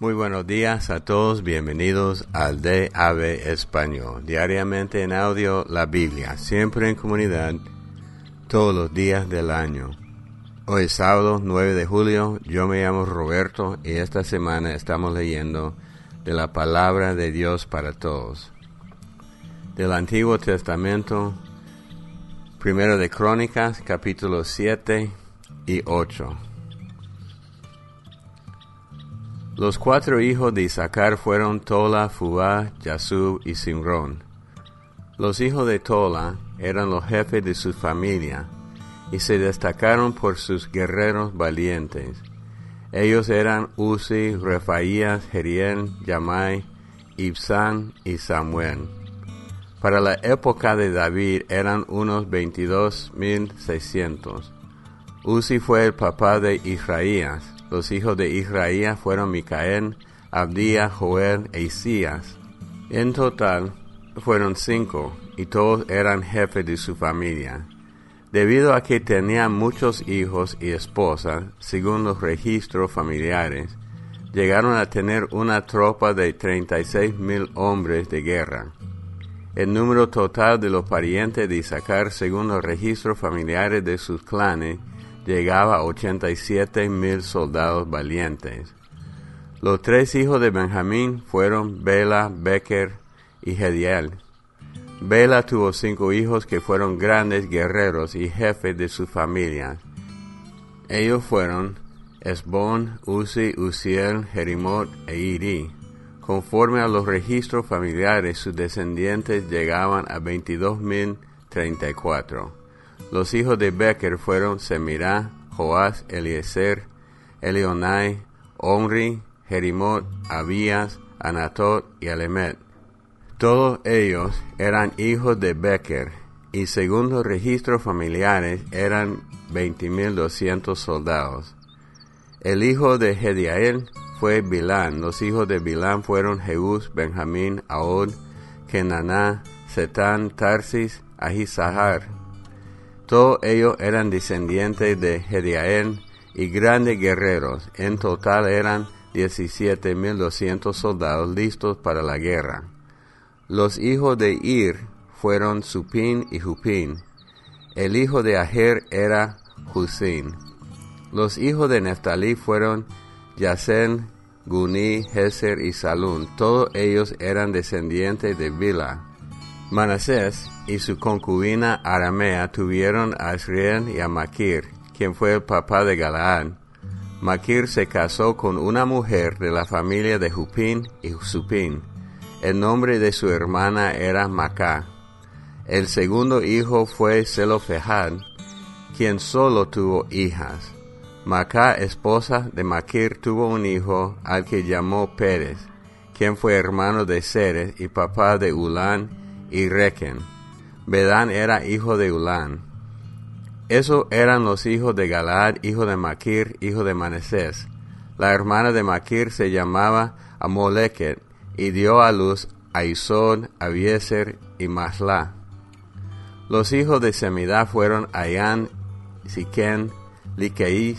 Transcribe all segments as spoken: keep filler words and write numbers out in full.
Muy buenos días a todos, bienvenidos al D A B Español, diariamente en audio la Biblia, siempre en comunidad, todos los días del año. Hoy es sábado nueve de julio, yo me llamo Roberto y esta semana estamos leyendo de la palabra de Dios para todos. Del Antiguo Testamento, Primero de Crónicas, capítulos siete y ocho. Los cuatro hijos de Isaacar fueron Tola, Fubá, Jasub y Simrón. Los hijos de Tola eran los jefes de su familia y se destacaron por sus guerreros valientes. Ellos eran Uzi, Refaías, Jeriel, Yamai, Ibsán y Samuel. Para la época de David eran unos veintidós mil seiscientos. Uzi fue el papá de Israías. Los hijos de Israías fueron Micael, Abdía, Joel e Isías. En total fueron cinco, y todos eran jefes de su familia. Debido a que tenían muchos hijos y esposas, según los registros familiares, llegaron a tener una tropa de treinta y seis mil hombres de guerra. El número total de los parientes de Isaacar, según los registros familiares de sus clanes, llegaba a ochenta y siete mil soldados valientes. Los tres hijos de Benjamín fueron Bela, Becher y Jediel. Bela tuvo cinco hijos que fueron grandes guerreros y jefes de su familia. Ellos fueron Esbón, Uzi, Uziel, Jerimot e Iri. Conforme a los registros familiares, sus descendientes llegaban a veintidós mil treinta y cuatro. Los hijos de Becher fueron Semirá, Joás, Eliezer, Elionai, Omri, Jerimot, Abías, Anatot y Alemet. Todos ellos eran hijos de Becher, y según los registros familiares eran veinte mil doscientos soldados. El hijo de Jediael fue Bilán. Los hijos de Bilán fueron Jeús, Benjamín, Ahod, Kenaná, Setán, Tarsis, Ahisahar. Todos ellos eran descendientes de Jediael y grandes guerreros. En total eran diecisiete mil doscientos soldados listos para la guerra. Los hijos de Ir fueron Supín y Jupín. El hijo de Ajer era Husín. Los hijos de Neftalí fueron Yasén, Guní, Jezer y Salún. Todos ellos eran descendientes de Bilha. Manasés y su concubina Aramea tuvieron a Asriel y a Maquir, quien fue el papá de Galaad. Maquir se casó con una mujer de la familia de Jupín y Supín. El nombre de su hermana era Macá. El segundo hijo fue Zelofehad, quien solo tuvo hijas. Macá, esposa de Maquir, tuvo un hijo al que llamó Pérez, quien fue hermano de Ceres y papá de Ulán y Requen. Bedán era hijo de Ulán. Esos eran los hijos de Galaad, hijo de Maquir, hijo de Manasés. La hermana de Maquir se llamaba Amoleket y dio a luz a Isod, Abiezer y Maslá. Los hijos de Semidá fueron Ayán, Siquén, Liquei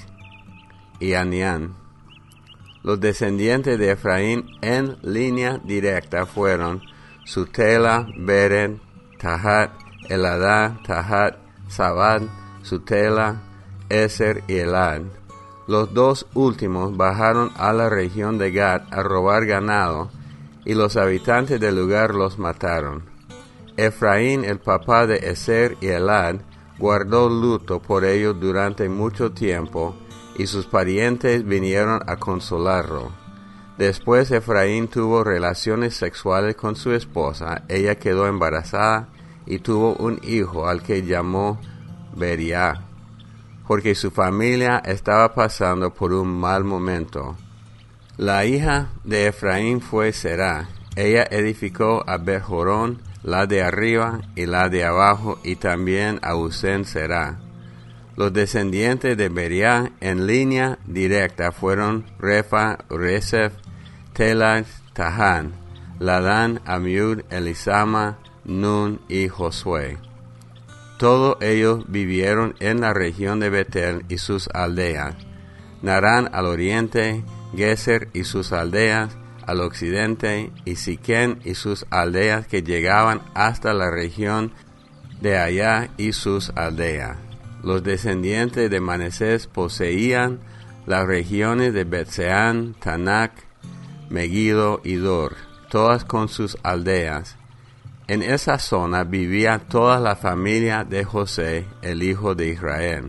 y Anián. Los descendientes de Efraín en línea directa fueron Sutela, Beren, Tahat, Eladá, Tahat, Sabad, Sutela, Eser y Elad. Los dos últimos bajaron a la región de Gad a robar ganado, y los habitantes del lugar los mataron. Efraín, el papá de Eser y Elad, guardó luto por ellos durante mucho tiempo, y sus parientes vinieron a consolarlo. Después Efraín tuvo relaciones sexuales con su esposa. Ella quedó embarazada y tuvo un hijo al que llamó Beriá, porque su familia estaba pasando por un mal momento. La hija de Efraín fue Será. Ella edificó a Bet-Jorón, la de arriba y la de abajo, y también a Usén Será. Los descendientes de Beriá en línea directa fueron Refa, Resef, Telah, Tahán, Ladán, Amiud, Elisama, Nun y Josué. Todos ellos vivieron en la región de Betel y sus aldeas, Narán al oriente, Geser y sus aldeas al occidente, y Siquén y sus aldeas que llegaban hasta la región de allá y sus aldeas. Los descendientes de Manasés poseían las regiones de Betseán, Tanac, Megiddo y Dor, todas con sus aldeas. En esa zona vivía toda la familia de José, el hijo de Israel.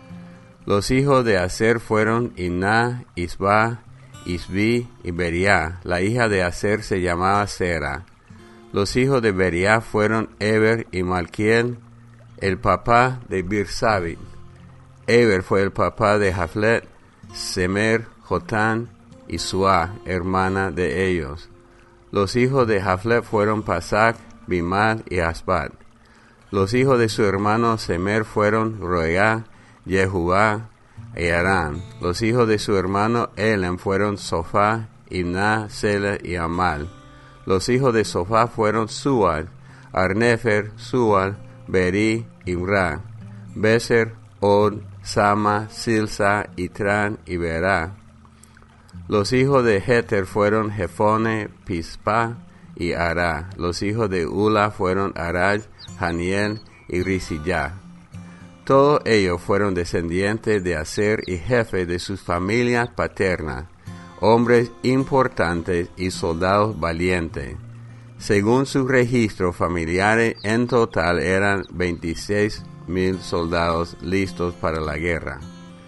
Los hijos de Aser fueron Iná, Isba, Isbi y Beriá. La hija de Aser se llamaba Sera. Los hijos de Beriá fueron Eber y Malquiel, el papá de Birsabit. Eber fue el papá de Jaflet, Semer, Jotán y Suá, hermana de ellos. Los hijos de Jaflet fueron Pasac, Bimad y Asbat. Los hijos de su hermano Semer fueron Roegá, Jehubá y Arán. Los hijos de su hermano Elem fueron Sofá, Imná, Sela y Amal. Los hijos de Sofá fueron Sual, Arnefer, Sual, Beri, Imra, Beser, Od, Sama, Silsa, Itrán y Berá. Los hijos de Jeter fueron Jefone, Pispa y Ará. Los hijos de Ula fueron Arad, Haniel y Risillá. Todos ellos fueron descendientes de Aser y jefes de sus familias paternas, hombres importantes y soldados valientes. Según sus registros familiares, en total eran veintiséis mil soldados listos para la guerra.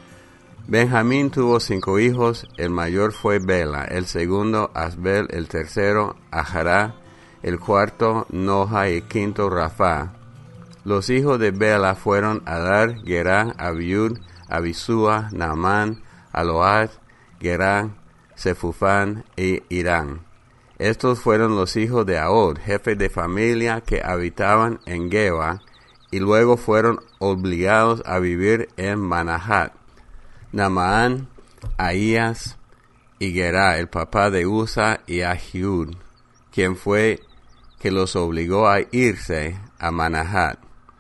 Benjamín tuvo cinco hijos, el mayor fue Bela, el segundo Asbel, el tercero Ajará, el cuarto Noja y el quinto Rafá. Los hijos de Bela fueron Adar, Gerá, Abiud, Abisúa, Naamán, Aload, Gerá, Sefufán y Irán. Estos fueron los hijos de Ahod, jefes de familia que habitaban en Geba, y luego fueron obligados a vivir en Manahat. Naamán, Ahías y Gerá, el papá de Usa y Ahiud, quien fue que los obligó a irse a Manahat.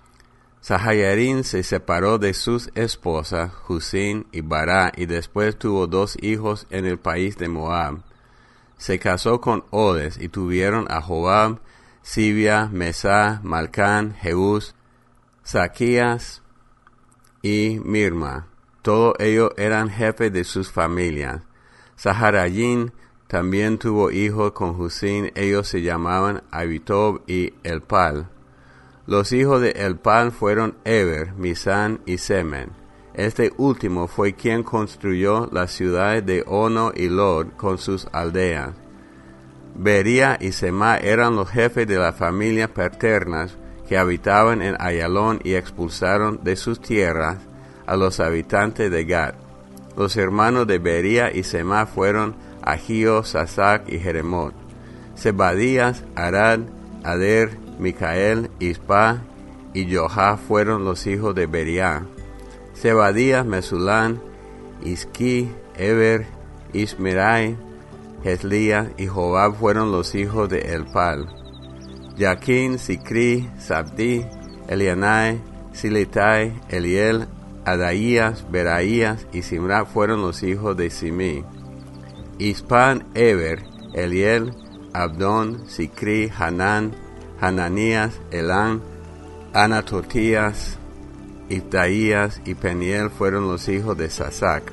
Sahayarín se separó de sus esposas, Husín y Bará, y después tuvo dos hijos en el país de Moab. Se casó con Odes y tuvieron a Jobab, Sibia, Mesá, Malcán, Jeús, Saquías y Mirma. Todos ellos eran jefes de sus familias. Saharayín también tuvo hijos con Husín. Ellos se llamaban Abitob y Elpal. Los hijos de Elpal fueron Eber, Misán y Semen. Este último fue quien construyó las ciudades de Ono y Lod con sus aldeas. Bería y Semá eran los jefes de las familias paternas que habitaban en Ayalón y expulsaron de sus tierras a los habitantes de Gad. Los hermanos de Bería y Semá fueron Agío, Sasac y Jeremot. Zebadías, Arad, Ader, Micael, Ispa y Johá fueron los hijos de Bería. Zebadías, Mesulán, Isquí, Eber, Ismerai, Heslía y Jobab fueron los hijos de Elpal. Yaquín, Sicrí, Sabdí, Elianai, Silitai, Eliel, Adaías, Beraías y Simra fueron los hijos de Simí. Ispan, Eber, Eliel, Abdón, Sicrí, Hanán, Hananías, Elán, Anatotías, Ibtaías y Peniel fueron los hijos de Sasac.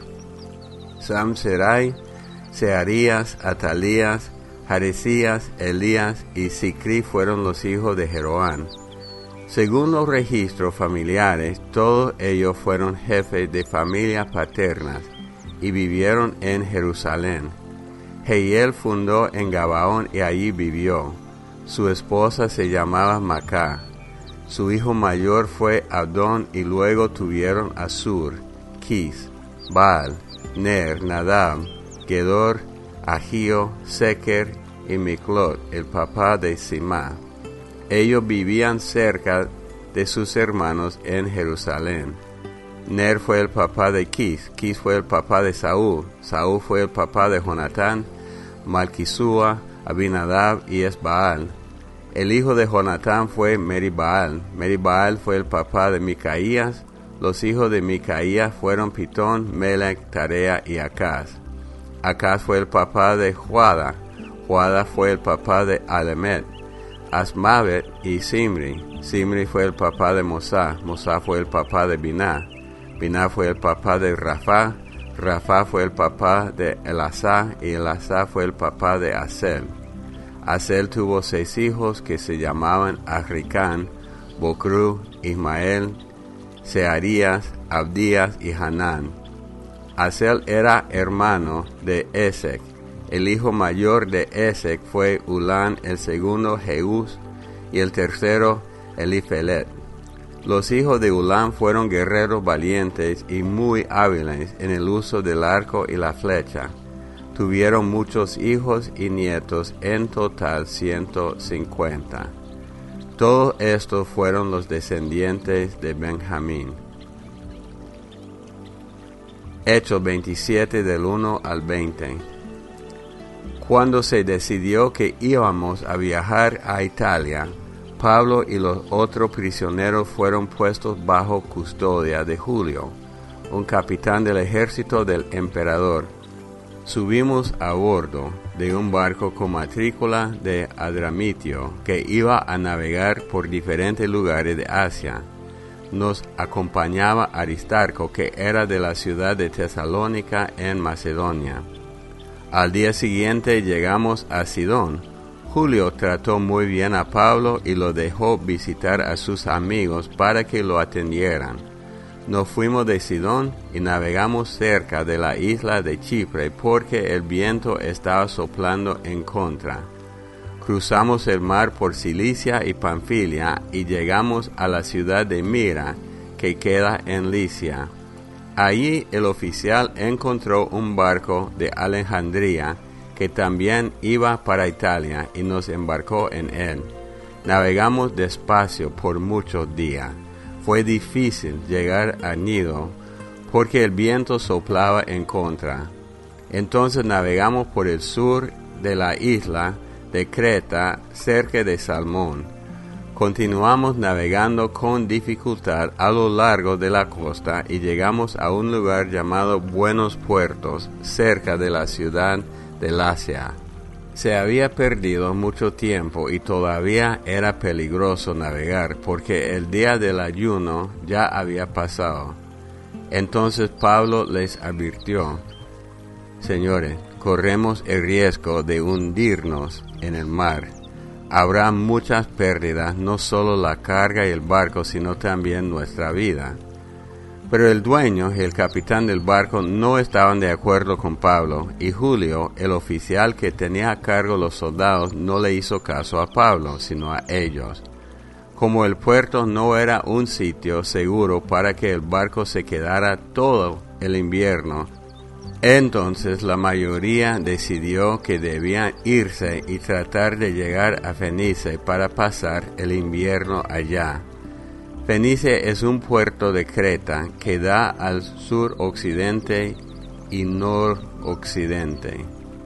Samserai, Searías, Atalías, Jarecías, Elías y Sicrí fueron los hijos de Jeroán. Según los registros familiares, todos ellos fueron jefes de familias paternas y vivieron en Jerusalén. Jehiel fundó en Gabaón y allí vivió. Su esposa se llamaba Macá. Su hijo mayor fue Abdón y luego tuvieron a Sur, Quis, Baal, Ner, Nadab, Gedor, Agío, Seker y Miclot, el papá de Simá. Ellos vivían cerca de sus hermanos en Jerusalén. Ner fue el papá de Quis, Quis fue el papá de Saúl, Saúl fue el papá de Jonatán, Malquisúa, Abinadab y Esbaal. El hijo de Jonatán fue Meribaal, Meribaal fue el papá de Micaías. Los hijos de Micaías fueron Pitón, Melec, Tarea y Acaz. Acaz fue el papá de Juada, Juada fue el papá de Alemet, Asmavet y Simri, Simri fue el papá de Mosá, Mosá fue el papá de Biná, Biná fue el papá de Rafá, Rafá fue el papá de Elasá, y Elasá fue el papá de Asel. Asel tuvo seis hijos que se llamaban Agricán, Bocru, Ismael, Searías, Abdías y Hanán. Asel era hermano de Esec. El hijo mayor de Esec fue Ulán, el segundo Jeús y el tercero Elifelet. Los hijos de Ulán fueron guerreros valientes y muy hábiles en el uso del arco y la flecha. Tuvieron muchos hijos y nietos, en total ciento cincuenta. Todos estos fueron los descendientes de Benjamín. Hechos veintisiete del uno al veinte. Cuando se decidió que íbamos a viajar a Italia, Pablo y los otros prisioneros fueron puestos bajo custodia de Julio, un capitán del ejército del emperador. Subimos a bordo de un barco con matrícula de Adramitio que iba a navegar por diferentes lugares de Asia. Nos acompañaba Aristarco, que era de la ciudad de Tesalónica en Macedonia. Al día siguiente llegamos a Sidón. Julio trató muy bien a Pablo y lo dejó visitar a sus amigos para que lo atendieran. Nos fuimos de Sidón y navegamos cerca de la isla de Chipre porque el viento estaba soplando en contra. Cruzamos el mar por Cilicia y Panfilia y llegamos a la ciudad de Mira, que queda en Licia. Allí el oficial encontró un barco de Alejandría que también iba para Italia y nos embarcó en él. Navegamos despacio por muchos días. Fue difícil llegar a Nido porque el viento soplaba en contra. Entonces navegamos por el sur de la isla de Creta, cerca de Salmón. Continuamos navegando con dificultad a lo largo de la costa y llegamos a un lugar llamado Buenos Puertos, cerca de la ciudad de Lasea. Se había perdido mucho tiempo y todavía era peligroso navegar porque el día del ayuno ya había pasado. Entonces Pablo les advirtió: Señores, corremos el riesgo de hundirnos en el mar. Habrá muchas pérdidas, no solo la carga y el barco, sino también nuestra vida. Pero el dueño y el capitán del barco no estaban de acuerdo con Pablo, y Julio, el oficial que tenía a cargo los soldados, no le hizo caso a Pablo, sino a ellos. Como el puerto no era un sitio seguro para que el barco se quedara todo el invierno, entonces la mayoría decidió que debían irse y tratar de llegar a Fenice para pasar el invierno allá. Fenice es un puerto de Creta que da al suroccidente y noroccidente.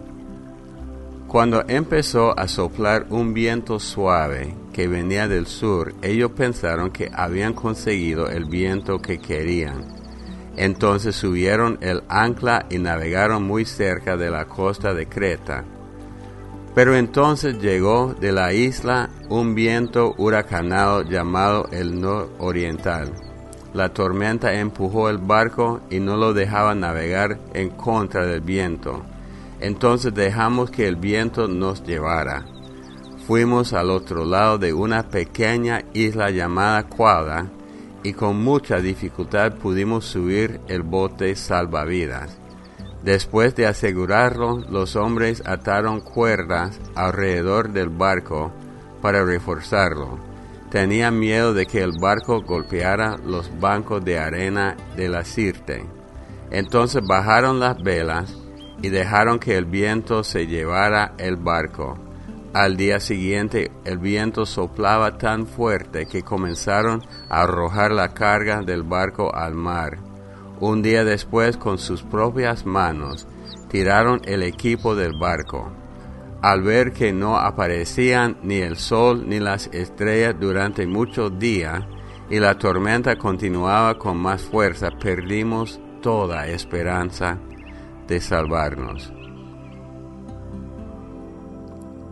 Cuando empezó a soplar un viento suave que venía del sur, ellos pensaron que habían conseguido el viento que querían. Entonces subieron el ancla y navegaron muy cerca de la costa de Creta. Pero entonces llegó de la isla un viento huracanado llamado el nororiental. La tormenta empujó el barco y no lo dejaba navegar en contra del viento. Entonces dejamos que el viento nos llevara. Fuimos al otro lado de una pequeña isla llamada Quada, y con mucha dificultad pudimos subir el bote salvavidas. Después de asegurarlo, los hombres ataron cuerdas alrededor del barco para reforzarlo. Tenían miedo de que el barco golpeara los bancos de arena de la Sirte. Entonces bajaron las velas y dejaron que el viento se llevara el barco. Al día siguiente el viento soplaba tan fuerte que comenzaron a arrojar la carga del barco al mar. Un día después, con sus propias manos, tiraron el equipo del barco. Al ver que no aparecían ni el sol ni las estrellas durante muchos días y la tormenta continuaba con más fuerza, perdimos toda esperanza de salvarnos.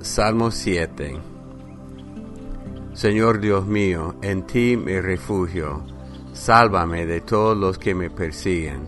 Salmo siete. Señor Dios mío, en ti me refugio. Sálvame de todos los que me persiguen.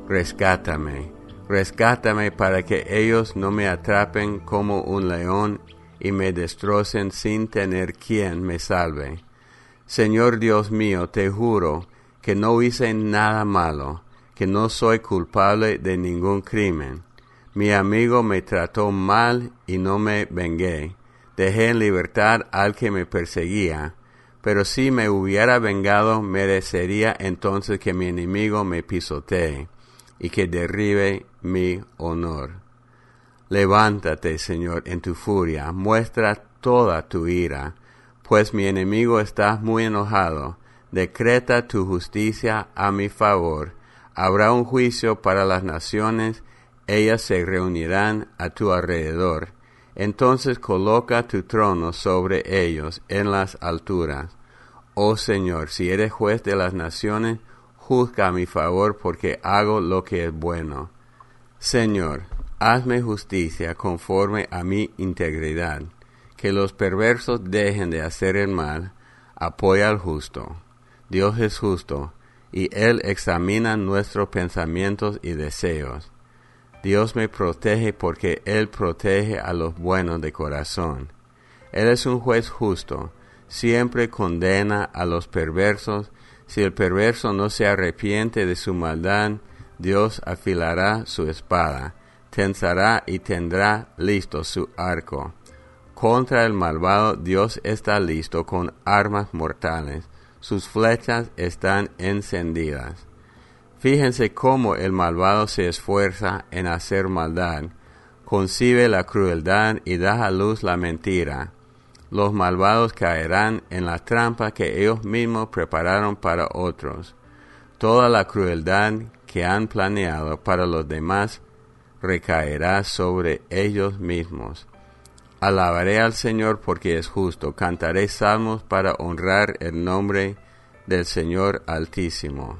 Rescátame, rescátame para que ellos no me atrapen como un león y me destrocen sin tener quien me salve. Señor Dios mío, te juro que no hice nada malo, que no soy culpable de ningún crimen. Mi amigo me trató mal y no me vengué. Dejé en libertad al que me perseguía. Pero si me hubiera vengado, merecería entonces que mi enemigo me pisotee y que derribe mi honor. Levántate, Señor, en tu furia, muestra toda tu ira, pues mi enemigo está muy enojado. Decreta tu justicia a mi favor. Habrá un juicio para las naciones, ellas se reunirán a tu alrededor. Entonces coloca tu trono sobre ellos en las alturas. Oh Señor, si eres juez de las naciones, juzga a mi favor porque hago lo que es bueno. Señor, hazme justicia conforme a mi integridad. Que los perversos dejen de hacer el mal. Apoya al justo. Dios es justo, y Él examina nuestros pensamientos y deseos. Dios me protege porque Él protege a los buenos de corazón. Él es un juez justo, siempre condena a los perversos. Si el perverso no se arrepiente de su maldad, Dios afilará su espada, tensará y tendrá listo su arco. Contra el malvado Dios está listo con armas mortales, sus flechas están encendidas. Fíjense cómo el malvado se esfuerza en hacer maldad, concibe la crueldad y da a luz la mentira. Los malvados caerán en la trampa que ellos mismos prepararon para otros. Toda la crueldad que han planeado para los demás recaerá sobre ellos mismos. Alabaré al Señor porque es justo, cantaré salmos para honrar el nombre del Señor Altísimo.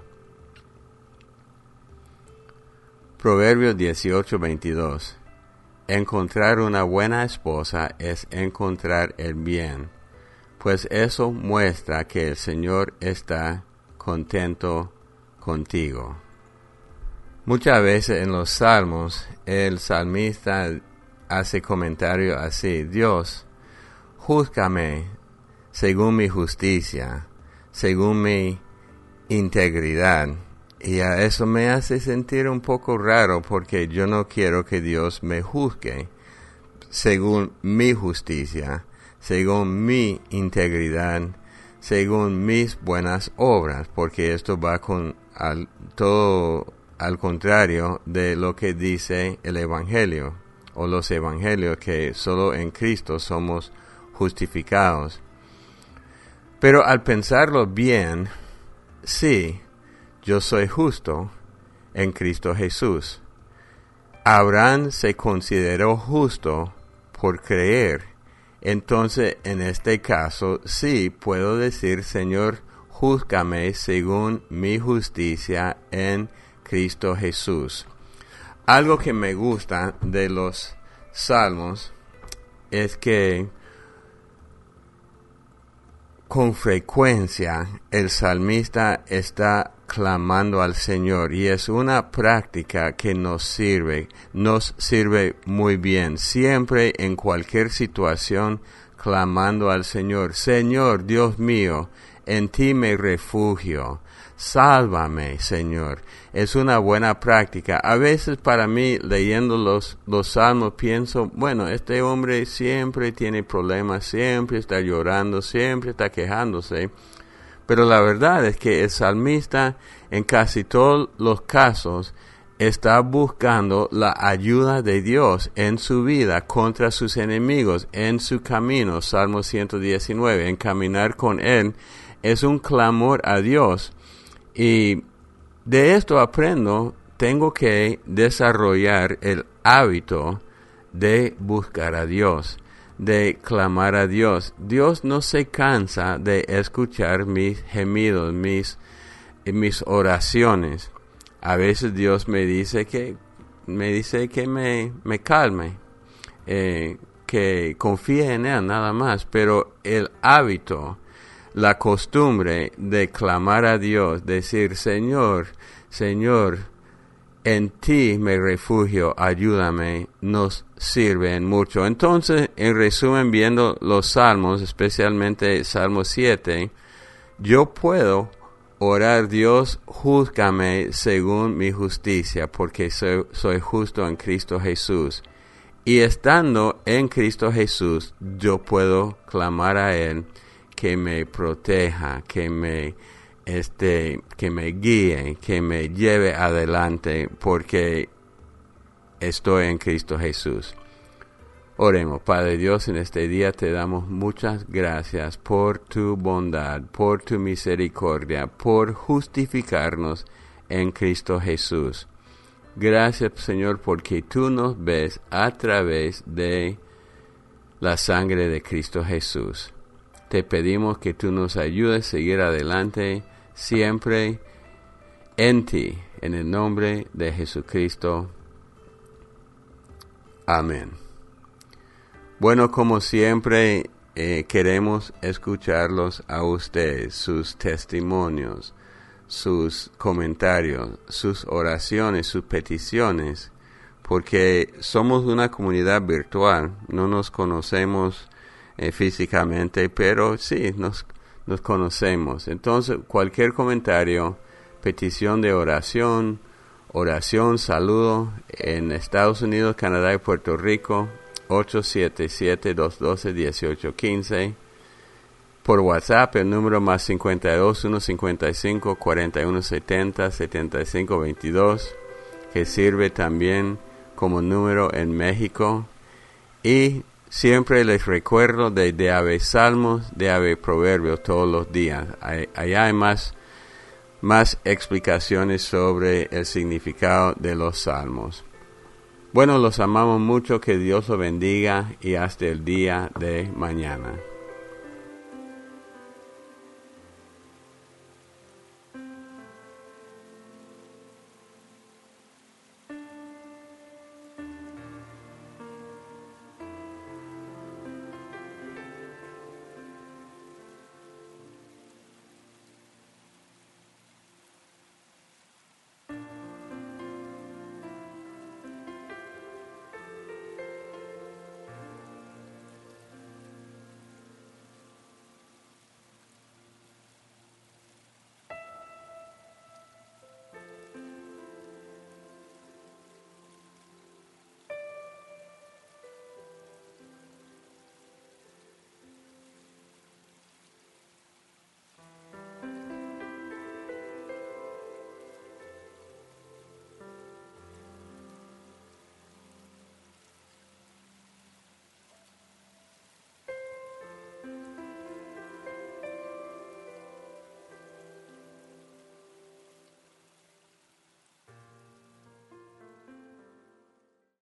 Proverbios dieciocho veintidós. Encontrar una buena esposa es encontrar el bien, pues eso muestra que el Señor está contento contigo. Muchas veces en los salmos el salmista hace comentario así: Dios, júzgame según mi justicia, según mi integridad. Y a eso me hace sentir un poco raro porque yo no quiero que Dios me juzgue según mi justicia, según mi integridad, según mis buenas obras, porque esto va con al, todo al contrario de lo que dice el Evangelio o los Evangelios, que solo en Cristo somos justificados. Pero al pensarlo bien, sí, yo soy justo en Cristo Jesús. Abraham se consideró justo por creer. Entonces, en este caso, sí puedo decir: Señor, júzgame según mi justicia en Cristo Jesús. Algo que me gusta de los salmos es que con frecuencia el salmista está clamando al Señor, y es una práctica que nos sirve, nos sirve muy bien, siempre en cualquier situación clamando al Señor. Señor Dios mío, en ti me refugio, sálvame, Señor. Es una buena práctica. A veces para mí, leyendo los, los salmos, pienso, bueno, este hombre siempre tiene problemas, siempre está llorando, siempre está quejándose. Pero la verdad es que el salmista, en casi todos los casos, está buscando la ayuda de Dios en su vida contra sus enemigos, en su camino. Salmo ciento diecinueve, en caminar con Él, es un clamor a Dios. Y de esto aprendo, tengo que desarrollar el hábito de buscar a Dios, de clamar a Dios. Dios no se cansa de escuchar mis gemidos, mis, mis oraciones. A veces Dios me dice que me dice que me, me calme, eh, que confíe en Él nada más, pero el hábito, la costumbre de clamar a Dios, decir, Señor, Señor, en ti me refugio, ayúdame, nos sirven mucho. Entonces, en resumen, viendo los salmos, especialmente Salmo siete, yo puedo orar, Dios, júzgame según mi justicia, porque soy, soy justo en Cristo Jesús. Y estando en Cristo Jesús, yo puedo clamar a Él que me proteja, que me este, que me guíe, que me lleve adelante, porque estoy en Cristo Jesús. Oremos. Padre Dios, en este día te damos muchas gracias por tu bondad, por tu misericordia, por justificarnos en Cristo Jesús. Gracias, Señor, porque tú nos ves a través de la sangre de Cristo Jesús. Te pedimos que tú nos ayudes a seguir adelante siempre en ti, en el nombre de Jesucristo. Amén. Bueno, como siempre, eh, queremos escucharlos a ustedes, sus testimonios, sus comentarios, sus oraciones, sus peticiones, porque somos una comunidad virtual, no nos conocemos eh, físicamente, pero sí, nos, nos conocemos. Entonces, cualquier comentario, petición de oración, oración, saludo, en Estados Unidos, Canadá y Puerto Rico, ocho siete siete, dos uno dos, uno ocho uno cinco. Por WhatsApp, el número más cincuenta y dos, ciento cincuenta y cinco, cuarenta y uno setenta, setenta y cinco veintidós, que sirve también como número en México. Y siempre les recuerdo de, de Ave Salmos, de Ave Proverbios todos los días. Allá hay más, más explicaciones sobre el significado de los salmos. Bueno, los amamos mucho, que Dios los bendiga y hasta el día de mañana.